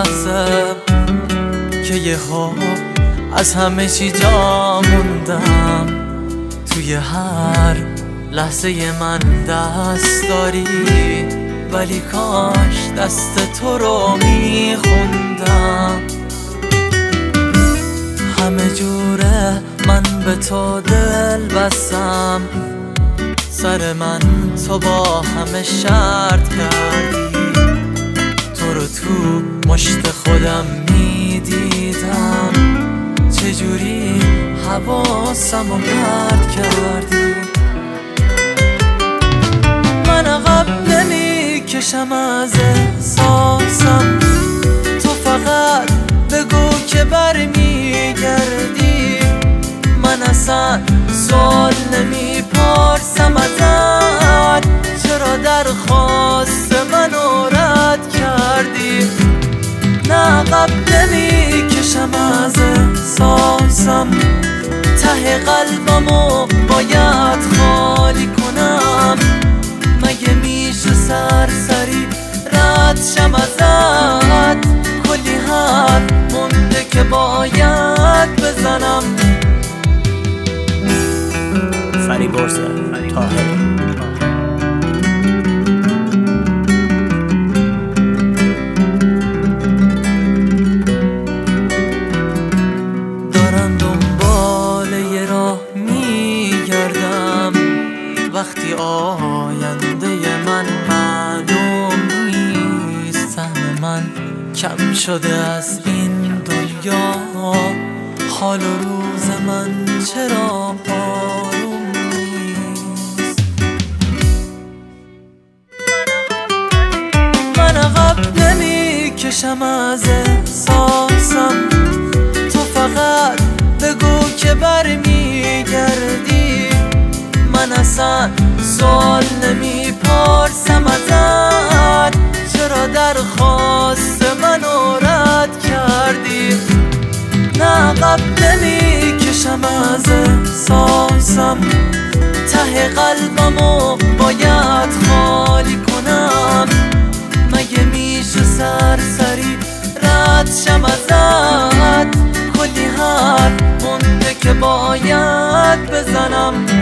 لحظه که یهو از همه چی جا موندم. توی هر لحظه من دست داری، ولی کاش دست تو رو میخوندم. همه جوره من به تو دل بستم، سر من تو با همه شرط کردی. تو رو تو مشت خودم میدیدم، چجوری حواسم رو پرت کردی. من عقب نمیکشم از احساسم، تو فقط بگو که برمیگردی. من اصلا سوال نمیپرسم ازت، چرا درخواست منو رد کردی. نه عقب نمیکشم از احساسم، ته قلبمو باید خالی کنم. مگه میشه سرسری رد شم ازت، کلی حرف مونده که باید بزنم. فریبرز طاهری. دارم دنبال یه راه میگردم، وقتی آینده من معلوم نیست. سهم من کم شده از این دنیا، حال و روز من چرا آروم نیست. من عقب نمیکشم از احساسم، تو فقط بگو که برمیگردی. من اصلا سوال نمیپرسم ازت، چرا درخواست منو رد کردی. نه عقب نمیکشم از احساسم، ته قلبمو باید خالی کنم. مگه میشه سرسری رد شم ازت، کلی حرف مونده که باید بزنم.